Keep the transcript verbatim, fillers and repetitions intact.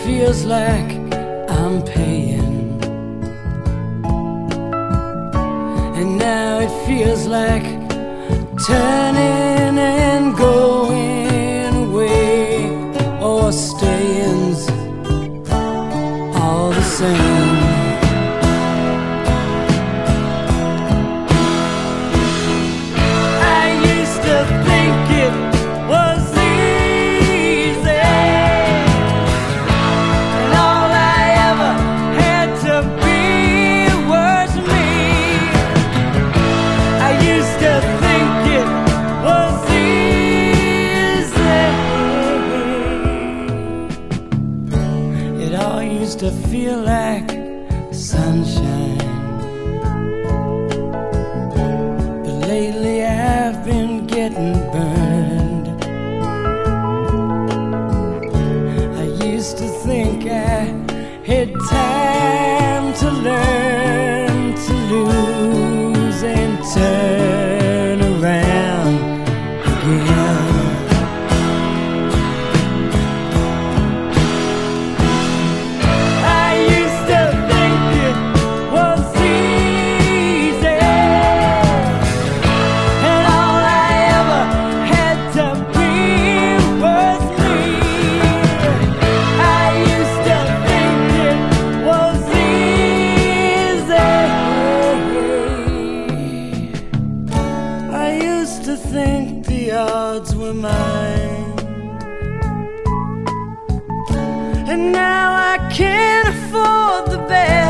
feels like I'm paying, and now it feels like turning and going away, or staying's all the same. Used to feel like sunshine, but lately I've been getting burned. I used to think I had time to learn to lose and turn around again. To think the odds were mine, and now I can't afford the bed.